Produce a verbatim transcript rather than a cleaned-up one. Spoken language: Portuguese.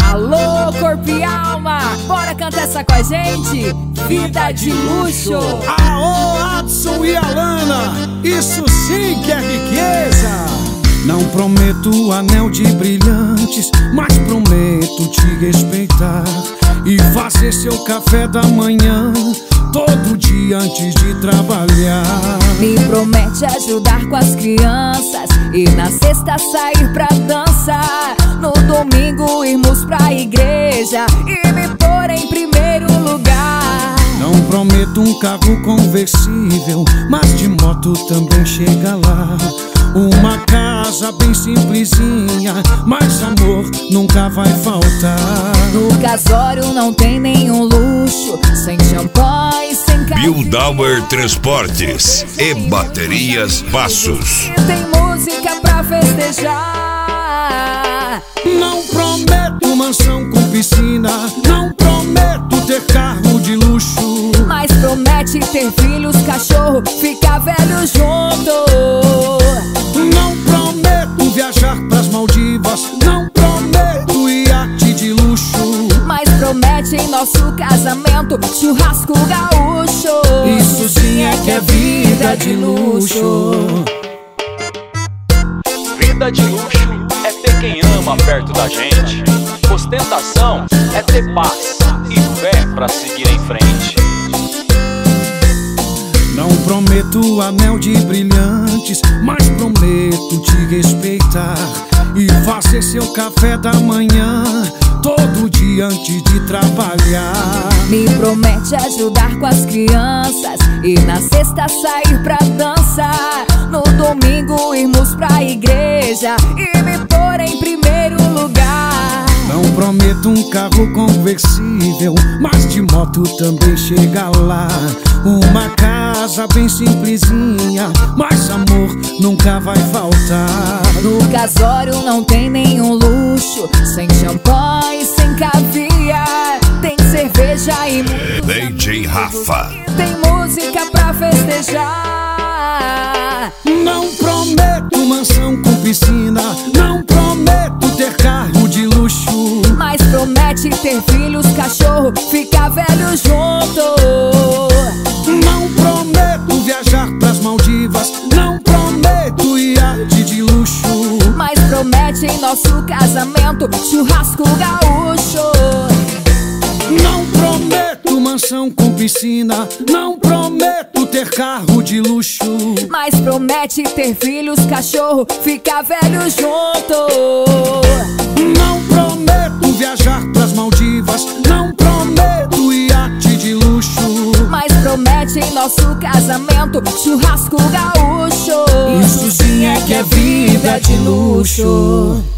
Alô, corpo e alma, bora cantar essa com a gente? Vida de luxo. Aô, Adson e Alana, isso sim que é riqueza. Não prometo anel de brilhantes, mas prometo te respeitar e fazer seu café da manhã todo dia antes de trabalhar. Me promete ajudar com as crianças e na sexta sair pra dançar. No domingo irmos pra igreja e me pôr em primeiro lugar. Não prometo um carro conversível, mas de moto também chega lá. Uma casa bem simplesinha, mas amor nunca vai faltar. No casório não tem nenhum luxo, sem champanhe, sem caviar. Bildauer Transportes e Baterias Passos. Tem música pra festejar. Não prometo mansão com piscina, não prometo ter carro de luxo, mas promete ter filhos, cachorro, ficar velho junto. Não prometo viajar pras Maldivas, não prometo iate de luxo, mas promete em nosso casamento churrasco gaúcho. Isso sim é que é vida de luxo. Vida de luxo é ter quem ama perto da gente. Ostentação é ter paz e fé pra seguir em frente. Não prometo anel de brilhantes, mas prometo te respeitar e fazer seu café da manhã todo dia antes de trabalhar. Me promete ajudar com as crianças e na sexta sair pra dançar. No domingo irmos pra igreja e me pôr em primeiro lugar. Não prometo um carro conversível, mas de moto também chega lá. Uma casa bem simplesinha, mas amor nunca vai faltar. No casório não tem nenhum luxo, sem champanhe, sem caviar. Tem cerveja e muito D J Rafa. Tem música pra festejar. Não prometo mansão com piscina, não prometo ter carro de luxo, mas promete ter filhos, cachorro, ficar velho junto. Não prometo viajar pras Maldivas, não prometo iate de luxo, mas promete em nosso casamento churrasco gaúcho. Não prometo mansão com piscina, não prometo ter carro de luxo, mas promete ter filhos, cachorro, ficar velho junto. Não prometo viajar pras Maldivas, não prometo iate de luxo, mas promete em nosso casamento churrasco gaúcho. Isso sim é que é vida de luxo.